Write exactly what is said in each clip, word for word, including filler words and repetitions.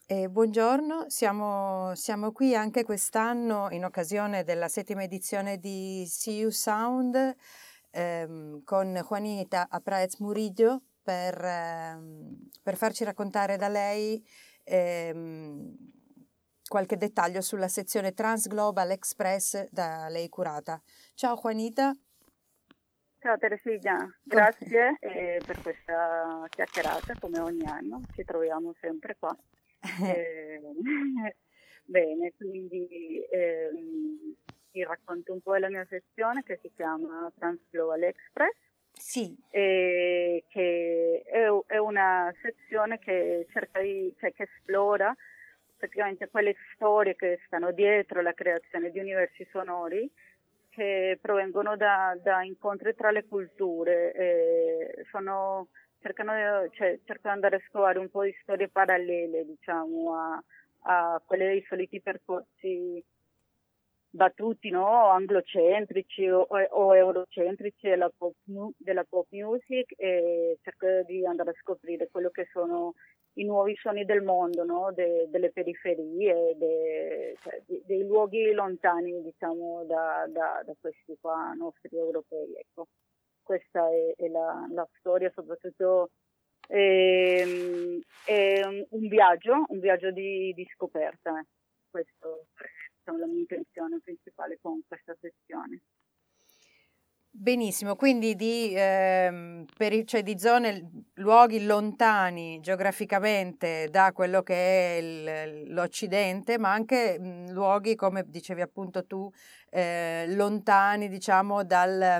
E buongiorno, siamo, siamo qui anche quest'anno in occasione della settima edizione di See You Sound ehm, con Juanita Apráez Murillo per, ehm, per farci raccontare da lei ehm, qualche dettaglio sulla sezione Trans Global Express da lei curata. Ciao Juanita. Ciao Teresina, grazie eh, per questa chiacchierata come ogni anno, ci troviamo sempre qua. Eh, bene, quindi ehm, ti racconto un po' la mia sezione che si chiama Trans Global Express, Sì, eh, che è, è una sezione che cerca di, cioè che esplora praticamente quelle storie che stanno dietro la creazione di universi sonori che provengono da, da incontri tra le culture, eh, sono, cercano, cioè, cercano di andare a scovare un po' di storie parallele, diciamo, a, a quelle dei soliti percorsi battuti, no? Anglocentrici o, o eurocentrici della pop, della pop music, e cercare di andare a scoprire quello che sono i nuovi suoni del mondo, no? De, delle periferie, de, cioè, de, dei luoghi lontani, diciamo, da, da, da questi qua nostri europei. Ecco. Questa è, è la, la storia, soprattutto ehm, è un, un viaggio, un viaggio di, di scoperta. Eh. Questo è la mia intenzione principale con questa sezione. benissimo, quindi di, ehm, peri- cioè di zone, luoghi lontani geograficamente da quello che è il- l'Occidente, ma anche mh, luoghi, come dicevi appunto tu, eh, lontani, diciamo, dal,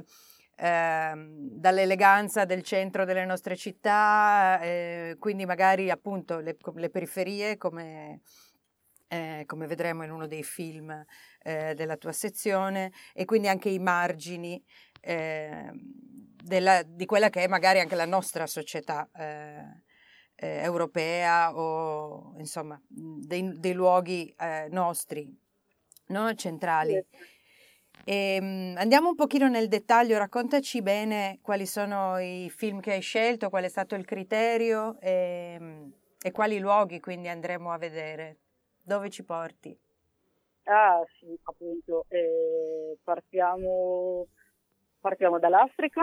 ehm, dall'eleganza del centro delle nostre città, eh, quindi magari appunto le, le periferie, come, eh, come vedremo in uno dei film eh, della tua sezione, e quindi anche i margini eh, della, di quella che è magari anche la nostra società eh, eh, europea, o insomma dei, dei luoghi eh, nostri, no? Centrali. E, um, andiamo un pochino nel dettaglio, raccontaci bene quali sono i film che hai scelto, qual è stato il criterio e, e quali luoghi quindi andremo a vedere. Dove ci porti? Ah sì, appunto, eh, partiamo, partiamo dall'Africa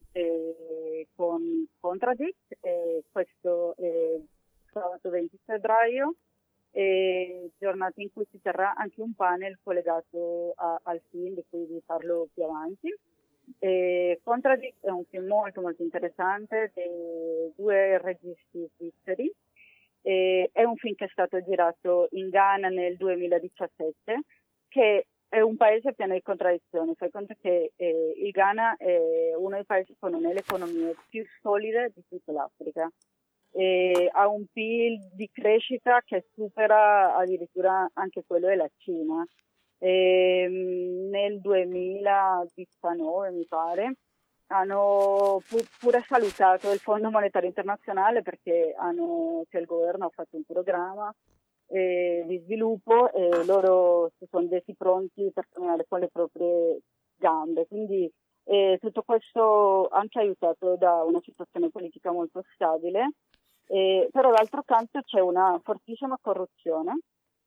eh, con Contradict, eh, questo è sabato venti febbraio, eh, giornata in cui si terrà anche un panel collegato a- al film, di cui vi parlo più avanti. Eh, Contradict è un film molto molto interessante dei due registi svizzeri. Eh, è un film che è stato girato in Ghana nel duemiladiciassette, che è un paese pieno di contraddizioni. Fai conto che eh, il Ghana è uno dei paesi con una delle economie più solide di tutta l'Africa. E ha un P I L di crescita che supera addirittura anche quello della Cina. E, mh, nel duemiladiciannove, mi pare, hanno pu- pure salutato il Fondo Monetario Internazionale perché hanno, cioè il governo ha fatto un programma eh, di sviluppo e loro si sono detti pronti per camminare con le proprie gambe. Quindi eh, tutto questo anche aiutato da una situazione politica molto stabile, eh, però d'altro canto c'è una fortissima corruzione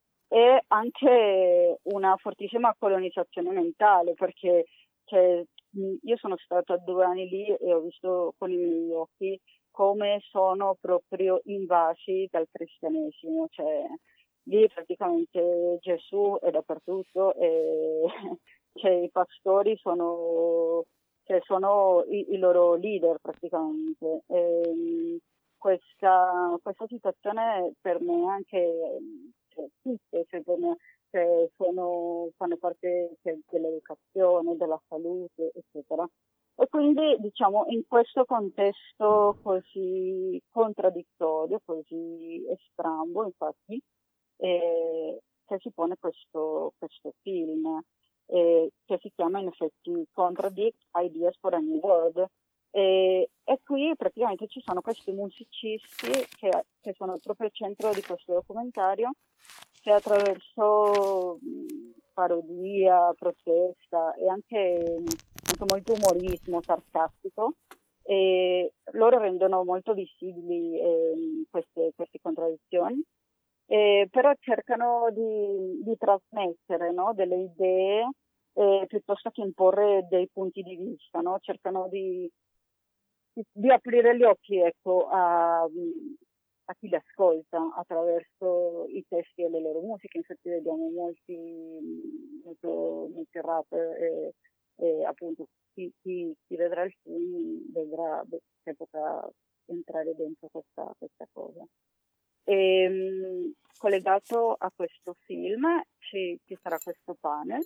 e anche una fortissima colonizzazione mentale, perché cioè, io sono stata due anni lì e ho visto con i miei occhi come sono proprio invasi dal cristianesimo, cioè lì praticamente Gesù è dappertutto e cioè, i pastori sono, cioè, sono i, i loro leader praticamente. E, questa, questa situazione per me anche, cioè, tutte, cioè, per me, cioè, sono, fanno parte cioè, dell'educazione, della salute, eccetera. E quindi, diciamo, in questo contesto così contraddittorio, così estrambo, infatti, eh, che si pone questo, questo film, eh, che si chiama in effetti Contradict Ideas for a New World. E, e qui praticamente ci sono questi musicisti che, che sono proprio al centro di questo documentario, che attraverso mh, parodia, protesta e anche, anche molto umorismo sarcastico, e loro rendono molto visibili eh, queste, queste contraddizioni eh, però cercano di, di trasmettere, no? Delle idee eh, piuttosto che imporre dei punti di vista, no? Cercano di, di, di aprire gli occhi, ecco, a, a chi li ascolta attraverso i testi e le loro musiche. Infatti vediamo molti, molto, molti rapper e, e appunto chi, chi, chi vedrà il film vedrà che potrà entrare dentro questa, questa cosa. E, mh, collegato a questo film ci, ci sarà questo panel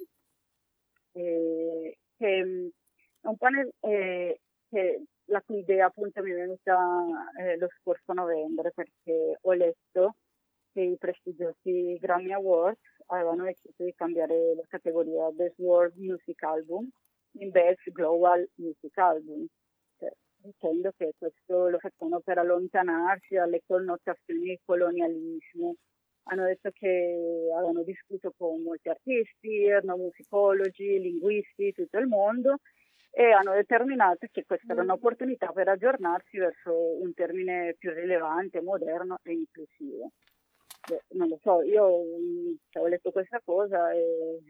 eh, che mh, è un panel eh, che, la cui idea appunto mi è venuta eh, lo scorso novembre, perché ho letto che i prestigiosi Grammy Awards avevano deciso di cambiare la categoria Best World Music Album in Best Global Music Album, cioè, dicendo che questo lo facevano per allontanarsi dalle connotazioni del colonialismo. Hanno detto che avevano discusso con molti artisti, etnomusicologi, linguisti, tutto il mondo, e hanno determinato che questa era un'opportunità per aggiornarsi verso un termine più rilevante, moderno e inclusivo. Beh, non lo so, io mh, ho letto questa cosa e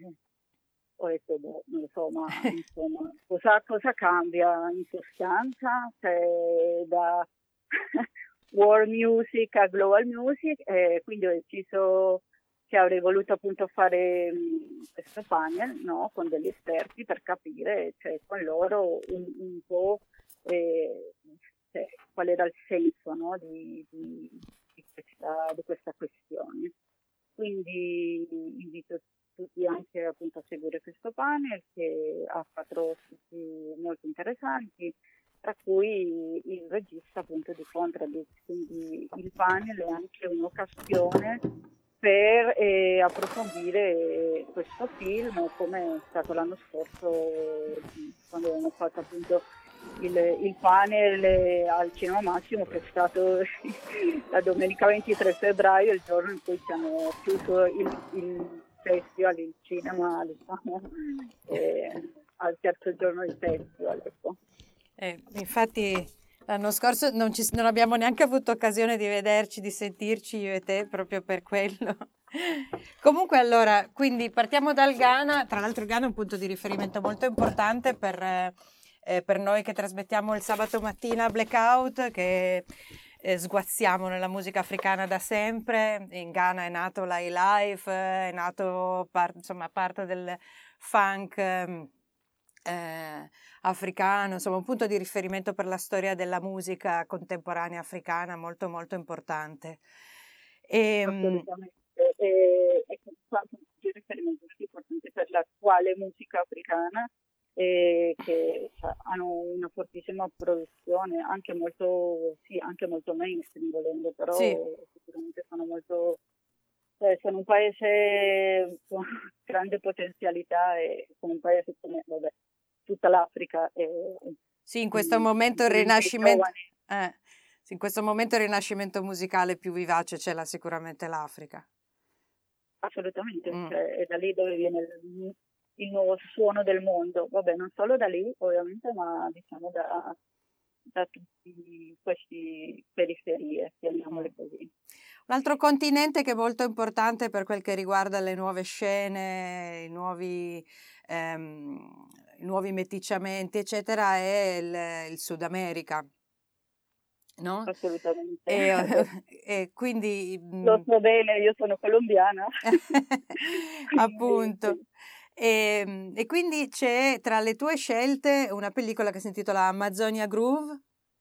ho detto, boh, non lo so, ma insomma, cosa, cosa cambia in sostanza? Cioè, da world music a global music, e quindi ho deciso che avrei voluto appunto fare mh, questo panel, no, con degli esperti per capire, cioè, con loro un, un po' eh, cioè, qual era il senso, no, di, di, di, questa, di questa questione. Quindi invito tutti anche appunto a seguire questo panel che ha quattro ospiti molto interessanti, tra cui il regista appunto di Contradict. Quindi il panel è anche un'occasione per eh, approfondire questo film, come è stato l'anno scorso quando abbiamo fatto appunto il, il panel al Cinema Massimo, che è stato la domenica ventitré febbraio, il giorno in cui ci hanno chiuso il, il festival, il cinema, diciamo, eh, al terzo giorno del festival. Ecco. Eh, infatti l'anno scorso non, ci, non abbiamo neanche avuto occasione di vederci, di sentirci io e te, proprio per quello. Comunque allora, quindi partiamo dal Ghana. Tra l'altro il Ghana è un punto di riferimento molto importante per, eh, per noi che trasmettiamo il sabato mattina Blackout, che eh, sguazziamo nella musica africana da sempre. In Ghana è nato l'highlife, è nato par- insomma parte del funk eh, africano, insomma un punto di riferimento per la storia della musica contemporanea africana molto molto importante. E, Assolutamente, e, e quanto un punto di riferimento molto importante per l'attuale musica africana, e che cioè, hanno una fortissima produzione, anche molto, sì, anche molto mainstream volendo, però sì. sicuramente sono molto, cioè, sono un paese con grande potenzialità, e sono un paese come, vabbè, tutta l'Africa. È, sì, in questo momento il rinascimento, eh, sì, in questo momento il rinascimento musicale più vivace ce l'ha sicuramente l'Africa. Assolutamente, Mm. cioè, è da lì dove viene il, il nuovo suono del mondo. Vabbè, non solo da lì, ovviamente, ma diciamo da, da tutti questi periferie, chiamiamole Mm. così. Un altro continente che è molto importante per quel che riguarda le nuove scene, i nuovi, ehm, i nuovi meticciamenti, eccetera, è il, il Sud America, no? Assolutamente. E, e quindi... Lo so bene, io sono colombiana. Appunto. E, e quindi c'è tra le tue scelte una pellicola che si intitola Amazonia Groove.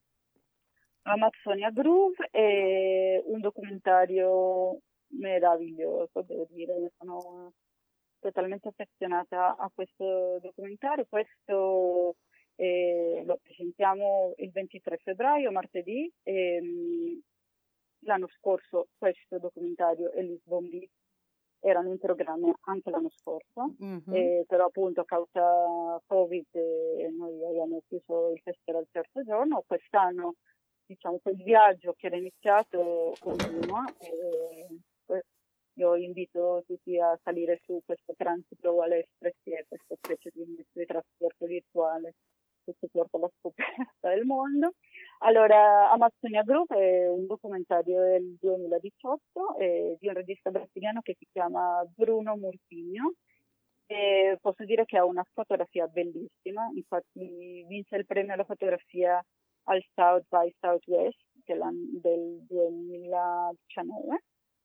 Amazonia Groove è un documentario meraviglioso, devo dire, io sono totalmente affezionata a questo documentario. Questo eh, lo presentiamo il ventitré febbraio, martedì. E, mh, l'anno scorso questo documentario e Lisbon Beat erano in programma anche l'anno scorso, mm-hmm. eh, però appunto a causa Covid eh, noi abbiamo chiuso il festival al terzo giorno. Quest'anno diciamo quel viaggio che era iniziato continua, e io invito tutti a salire su questo Transglobal Express, che è questa specie di mezzo di trasporto virtuale che ci porta alla scoperta del mondo. Allora, Amazonia Group è un documentario del duemiladiciotto eh, di un regista brasiliano che si chiama Bruno Murtinho. E posso dire che ha una fotografia bellissima, infatti vinse il premio alla fotografia al South by Southwest dell'an- del duemiladiciannove.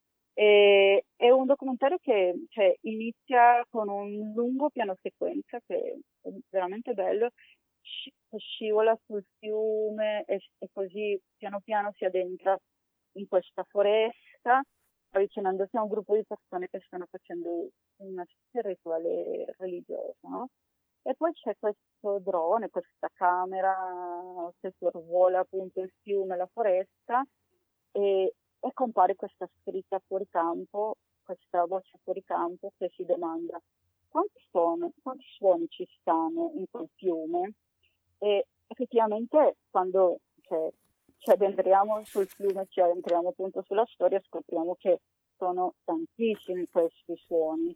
E, è un documentario che cioè, inizia con un lungo piano sequenza che è veramente bello, sci- scivola sul fiume e, e così piano piano si addentra in questa foresta, avvicinandosi a un gruppo di persone che stanno facendo una specie di rituale religioso, no? E poi c'è questo drone, questa camera che sorvola appunto il fiume, la foresta, e, e compare questa scritta fuori campo, questa voce fuori campo che si domanda quanti suoni, quanti suoni ci stanno in quel fiume? E effettivamente quando cioè, ci addentriamo sul fiume, ci addentriamo appunto sulla storia, scopriamo che sono tantissimi questi suoni.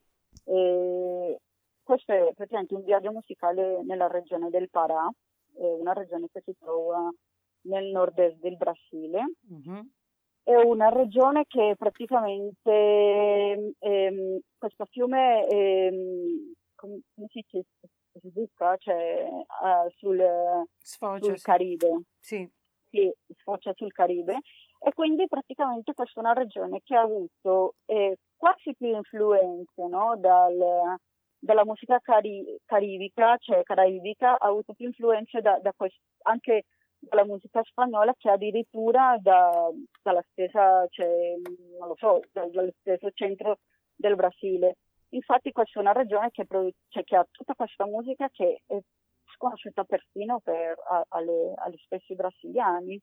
E questo è praticamente un viaggio musicale nella regione del Pará, eh, una regione che si trova nel nord-est del Brasile. Mhm. È una regione che praticamente ehm, questo fiume, ehm, come, come si dice, sbuca, cioè ah, sul, Sfocia, sul sì. Caribe, Sì. sì, sfocia sul Caribe, e quindi praticamente questa è una regione che ha avuto eh, quasi più influenze, no, dal- dalla musica cari- caribica, cioè caraibica, ha avuto più influenze da, da quest- anche dalla musica spagnola, che addirittura da, dalla stessa, cioè, non lo so, dal, dallo stesso centro del Brasile. Infatti questa è una regione che, produ- cioè, che ha tutta questa musica che è sconosciuta persino per, a- alle, agli stessi brasiliani.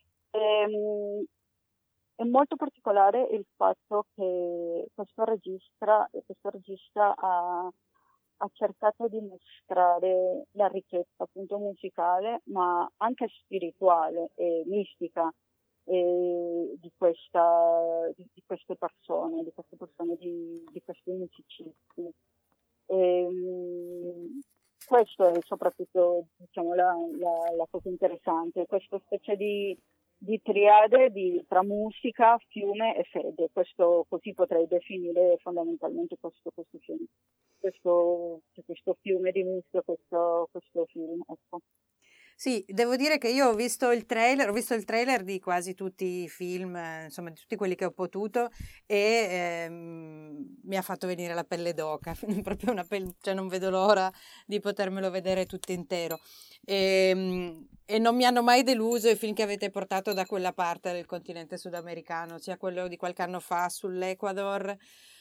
Ehm, è molto particolare il fatto che questo regista, questo regista ha, ha cercato di mostrare la ricchezza appunto musicale, ma anche spirituale e mistica eh, di, questa, di, di queste persone, di queste persone, di, di questi musicisti. Ehm, questo è soprattutto diciamo, la, la, la cosa interessante, questa specie di, di triade di, tra musica, fiume e fede. Questo così potrei definire fondamentalmente questo, questo film, questo, questo fiume di musica, questo, questo film. Ecco. Sì, devo dire che io ho visto il trailer, ho visto il trailer di quasi tutti i film, eh, insomma, di tutti quelli che ho potuto e ehm, mi ha fatto venire la pelle d'oca, proprio una pelle, cioè non vedo l'ora di potermelo vedere tutto intero. E, e non mi hanno mai deluso i film che avete portato da quella parte del continente sudamericano, sia quello di qualche anno fa sull'Ecuador,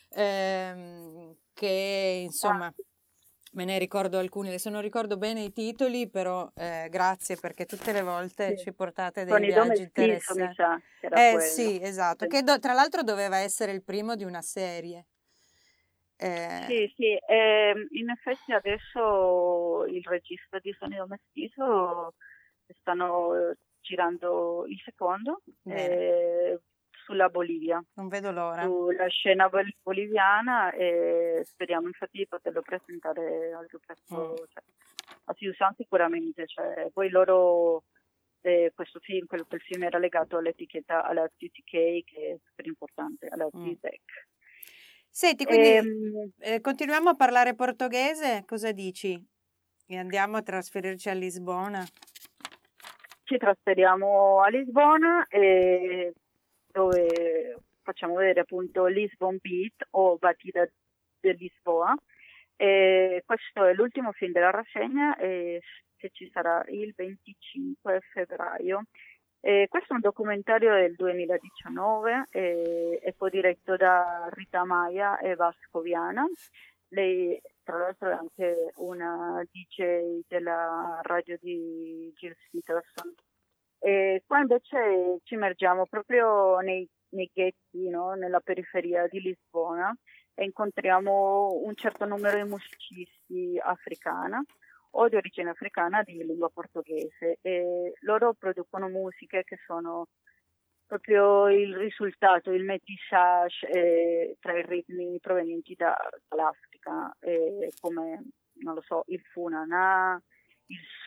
ehm, che insomma. Me ne ricordo alcuni, adesso non ricordo bene i titoli, però eh, grazie perché tutte le volte Sì. ci portate dei Con il viaggi nome Stiso, mi interessanti. sa, che era Eh quello. sì, esatto, Sì. che do- tra l'altro doveva essere il primo di una serie. Eh, Sì, sì, ehm, in effetti adesso il regista di Sonido Mestizo stanno eh, girando il secondo bene, eh, sulla Bolivia, non vedo l'ora. sulla scena bol- boliviana, e speriamo infatti di poterlo presentare al più Mm. presto, cioè, a Siusan sicuramente, cioè, poi loro, eh, questo film, quel, quel film era legato all'etichetta, alla T T K, che è super importante, alla Mm. T T E C. Senti, quindi Ehm, eh, continuiamo a parlare portoghese, cosa dici? E andiamo a trasferirci a Lisbona? Ci trasferiamo a Lisbona e dove facciamo vedere appunto Lisbon Beat o Batida de Lisboa. E questo è l'ultimo film della rassegna e che ci sarà il venticinque febbraio. E questo è un documentario del duemiladiciannove e è diretto da Rita Maya e Vasco Viana. Lei tra l'altro è anche una D J della radio di Gilles Peterson. E qua invece ci immergiamo proprio nei, nei ghetti, no? Nella periferia di Lisbona, e incontriamo un certo numero di musicisti africana o di origine africana di lingua portoghese, e loro producono musiche che sono proprio il risultato, il métissage eh, tra i ritmi provenienti da, dall'Africa, eh, come, non lo so, il funanà, il souk,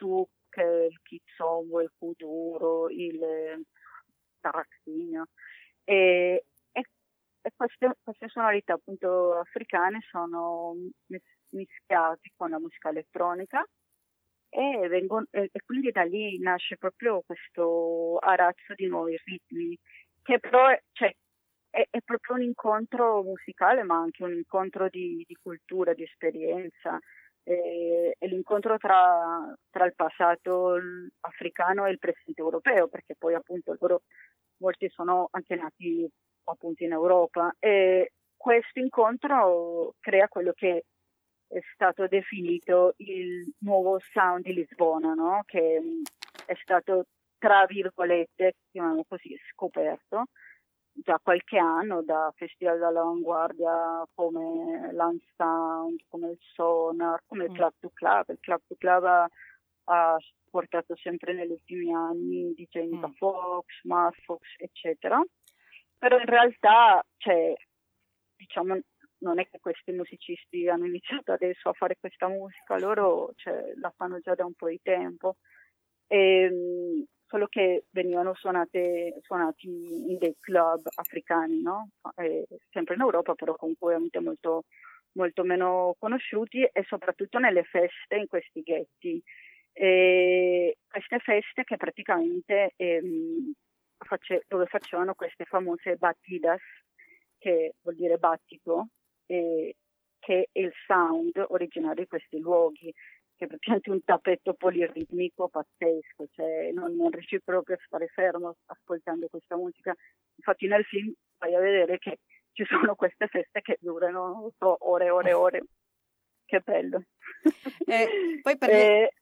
rock, il kizombo, il kuduro, il taraxino. E, e, e queste, queste sonorità appunto africane sono mis- mischiate con la musica elettronica e, vengono, e, e quindi da lì nasce proprio questo arazzo di nuovi ritmi, che però è, cioè, è, è proprio un incontro musicale, ma anche un incontro di, di cultura, di esperienza, e, e l'incontro tra, tra il passato africano e il presente europeo, perché poi appunto loro molti sono anche nati appunto in Europa, e questo incontro crea quello che è stato definito il nuovo sound di Lisbona, no? Che è stato, tra virgolette, chiamiamolo così, scoperto già qualche anno da festival dell'avanguardia come Land Sound, come il Sonar, come il Club to Club. Il Club to Club ha, ha portato sempre negli ultimi anni D J Nika Fox, Mark Fox, eccetera. Però in realtà, cioè, diciamo, non è che questi musicisti hanno iniziato adesso a fare questa musica, loro cioè, la fanno già da un po' di tempo, e, solo che venivano suonate, suonati in dei club africani, no? E, sempre in Europa, però comunque ovviamente molto, molto meno conosciuti, e soprattutto nelle feste in questi ghetti. E queste feste che praticamente ehm, face, dove facevano queste famose batidas, che vuol dire battito, e, che è il sound originario di questi luoghi, che è praticamente un tappeto poliritmico pazzesco, cioè non, non riesci proprio a stare fermo ascoltando questa musica. Infatti nel film vai a vedere che ci sono queste feste che durano, non so, ore e ore e ore. Che bello. Eh, poi per le...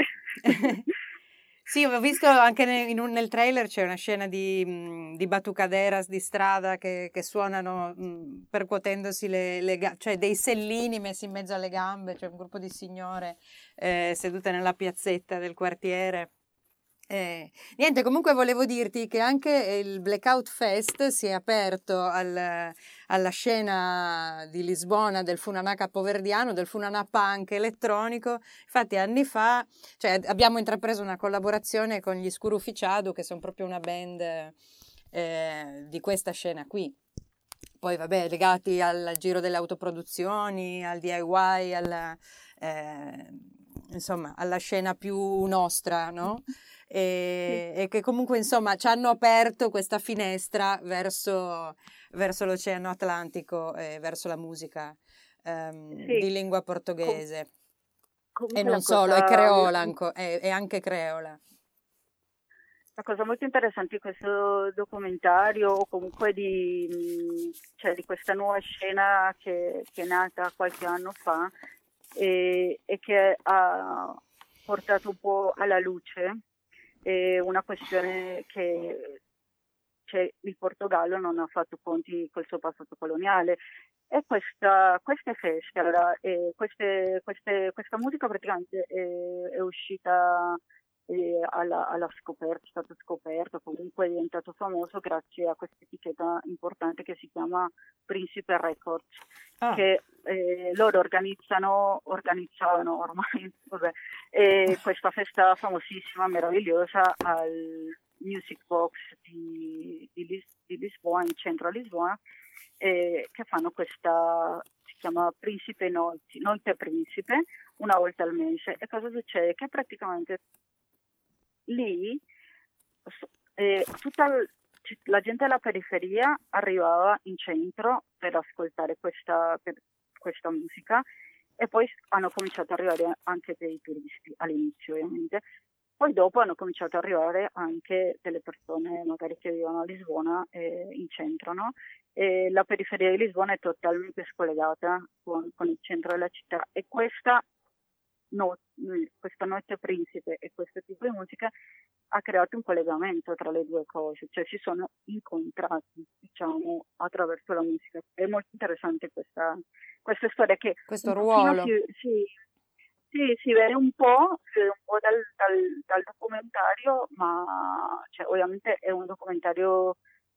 Sì, ho visto anche nel, in un, nel trailer c'è una scena di, di batucaderas di strada che, che suonano mh, percuotendosi le, le gambe, cioè dei sellini messi in mezzo alle gambe, c'è un gruppo di signore eh, sedute nella piazzetta del quartiere. Eh, niente, comunque volevo dirti che anche il Blackout Fest si è aperto al, alla scena di Lisbona del Funanà capoverdiano, del Funanà punk elettronico. Infatti anni fa, cioè, abbiamo intrapreso una collaborazione con gli Scuro Ufficiado, che sono proprio una band eh, di questa scena qui. Poi vabbè, legati al giro delle autoproduzioni, al D I Y, alla, eh, insomma, alla scena più nostra, no? E, e che comunque insomma ci hanno aperto questa finestra verso, verso l'Oceano Atlantico e verso la musica ehm, sì, di lingua portoghese. Com- E non cosa, solo, è creola, anco, è, è anche creola. La cosa molto interessante di questo documentario, o comunque di, cioè, di questa nuova scena che, che è nata qualche anno fa, e, e che ha portato un po' alla luce è una questione che cioè, il Portogallo non ha fatto conti col suo passato coloniale, e questa, queste feste, allora, eh, queste, queste, questa musica praticamente è, è uscita eh, alla, alla scoperta, è stato scoperto, comunque è diventato famoso grazie a questa etichetta importante che si chiama Principe Records, ah. che eh, loro organizzano, organizzavano ormai vabbè, eh, questa festa famosissima, meravigliosa al Music Box di, di, Lis- di Lisbona, in centro a Lisbona, eh, che fanno questa, si chiama Principe Notte, Notte Principe, una volta al mese. E cosa succede? Che praticamente lì eh, tutta la gente della periferia arrivava in centro per ascoltare questa, per questa musica, e poi hanno cominciato ad arrivare anche dei turisti all'inizio, ovviamente. Poi dopo hanno cominciato ad arrivare anche delle persone magari che vivono a Lisbona eh, in centro, no? E la periferia di Lisbona è totalmente scollegata con, con il centro della città, e questa, no, questa Notte Principe e questo tipo di musica ha creato un collegamento tra le due cose, cioè si sono incontrati, diciamo, attraverso la musica. È molto interessante questa, questa storia che questo ruolo si, si, sì, si vede un po', si vede un po' dal, dal, dal documentario, ma cioè, ovviamente è un documentario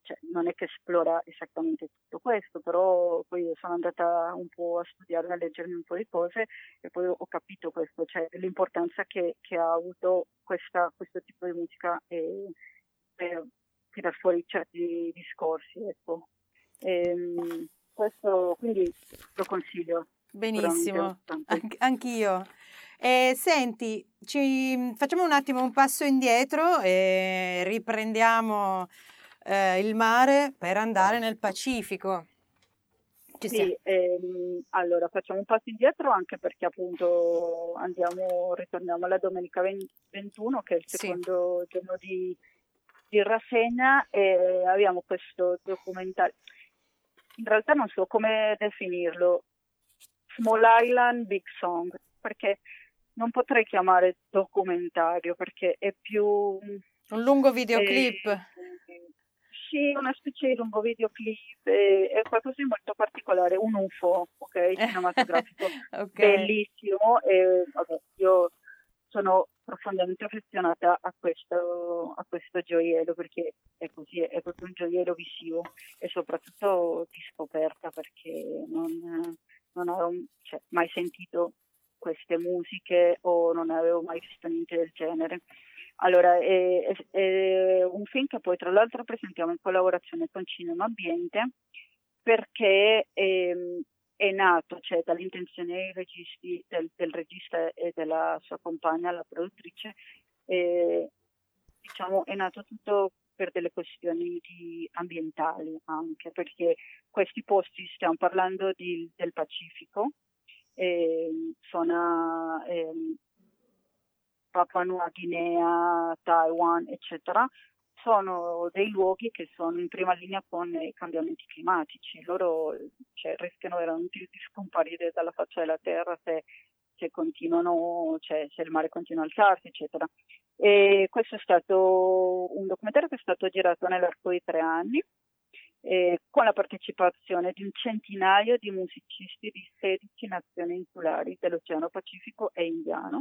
cioè, non è che esplora esattamente tutto questo, però poi io sono andata un po' a studiare, a leggermi un po' di cose e poi ho capito questo, cioè l'importanza che, che ha avuto questa, questo tipo di musica eh, per tirar fuori certi discorsi, ecco. Ehm, questo quindi lo consiglio. Benissimo, An- anch'io. E senti, ci facciamo un attimo un passo indietro e riprendiamo eh, il mare per andare nel Pacifico. Ci Sì, ehm, allora facciamo un passo indietro anche perché appunto andiamo, ritorniamo alla domenica ventuno che è il secondo sì. giorno di, di rassegna e abbiamo questo documentario. In realtà non so come definirlo, Small Island Big Song, perché non potrei chiamare documentario perché è più... Un lungo videoclip? Eh, sì, una specie di lungo videoclip, eh, è qualcosa di molto particolare, un U F O, ok, cinematografico, okay. Bellissimo, e vabbè, io sono profondamente affezionata a questo, a questo gioiello perché è così, è proprio un gioiello visivo e soprattutto di scoperta perché non, non avevo cioè, mai sentito queste musiche o non avevo mai visto niente del genere. Allora, è, è, è un film che poi tra l'altro presentiamo in collaborazione con Cinema Ambiente perché è, è nato, cioè dall'intenzione dei registi, del, del regista e della sua compagna, la produttrice, eh, diciamo è nato tutto per delle questioni di, ambientali anche, perché questi posti, stiamo parlando di, del Pacifico, eh, sono... Eh, Papua Nuova Guinea, Taiwan, eccetera, sono dei luoghi che sono in prima linea con i cambiamenti climatici. Loro cioè, rischiano veramente di scomparire dalla faccia della terra se, se continuano, cioè, se il mare continua a alzarsi, eccetera. E questo è stato un documentario che è stato girato nell'arco di tre anni, eh, con la partecipazione di un centinaio di musicisti di sedici nazioni insulari dell'Oceano Pacifico e Indiano.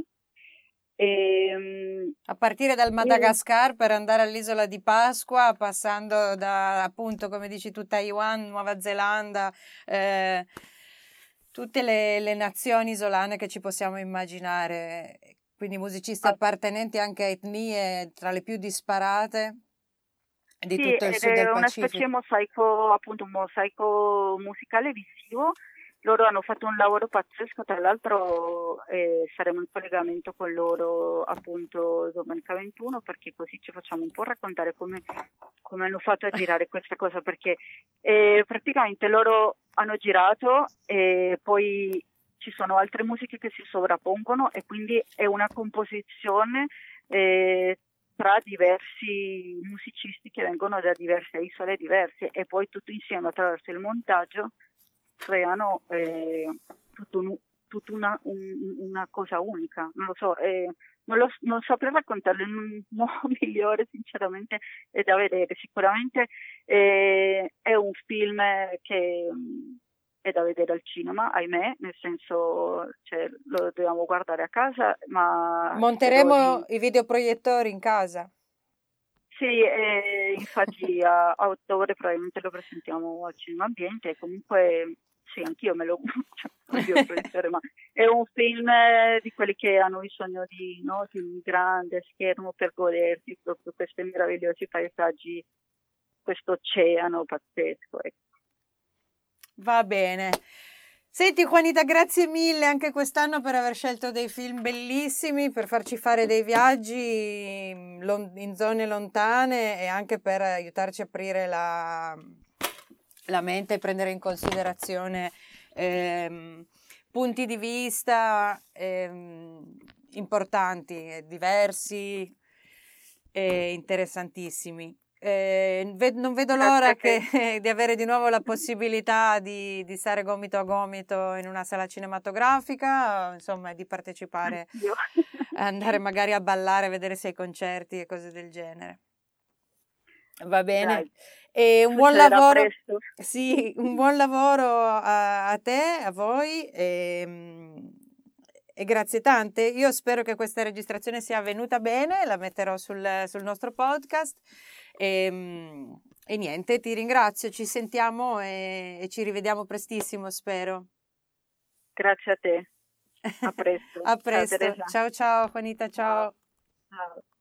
E, a partire dal Madagascar e... per andare all'isola di Pasqua, passando da appunto come dici tu Taiwan, Nuova Zelanda, eh, tutte le, le nazioni isolane che ci possiamo immaginare, quindi musicisti ah. appartenenti anche a etnie tra le più disparate di sì, tutto il sud del Pacifico. È una specie mosaico, appunto un mosaico musicale visivo. Loro hanno fatto un lavoro pazzesco, tra l'altro eh, saremo in collegamento con loro appunto domenica ventuno perché così ci facciamo un po' raccontare come, come hanno fatto a girare questa cosa, perché eh, praticamente loro hanno girato e poi ci sono altre musiche che si sovrappongono e quindi è una composizione eh, tra diversi musicisti che vengono da diverse isole diverse e poi tutto insieme attraverso il montaggio creano eh, tutto un, tutta una, un, una cosa unica, non lo so, eh, non, lo, non saprei raccontarlo in un modo migliore, sinceramente è da vedere, sicuramente eh, è un film che è da vedere al cinema, ahimè, nel senso cioè, lo dobbiamo guardare a casa, ma monteremo di... i videoproiettori in casa. Sì, eh, infatti a, a ottobre probabilmente lo presentiamo al Cinema Ambiente e comunque sì, anch'io me lo cioè, proiettore, ma è un film di quelli che hanno bisogno di, no, di un grande schermo per godersi proprio questi meravigliosi paesaggi, questo oceano pazzesco. Ecco. Va bene. Senti Juanita, grazie mille anche quest'anno per aver scelto dei film bellissimi, per farci fare dei viaggi in zone lontane e anche per aiutarci a aprire la, la mente e prendere in considerazione ehm, punti di vista ehm, importanti, diversi e interessantissimi. Eh, ved- non vedo l'ora che, di avere di nuovo la possibilità di, di stare gomito a gomito in una sala cinematografica, insomma, di partecipare, andare magari a ballare, vedere sei concerti e cose del genere. Va bene. Dai, e un buon lavoro. Presto. Sì, un buon lavoro a, a te, a voi. E, e grazie tante. Io spero che questa registrazione sia avvenuta bene, la metterò sul, sul nostro podcast. E, mm, e niente, ti ringrazio, ci sentiamo e, e ci rivediamo prestissimo, spero. Grazie a te. A presto. A Ciao presto. Teresa. Ciao ciao Juanita, Ciao. ciao. Ciao.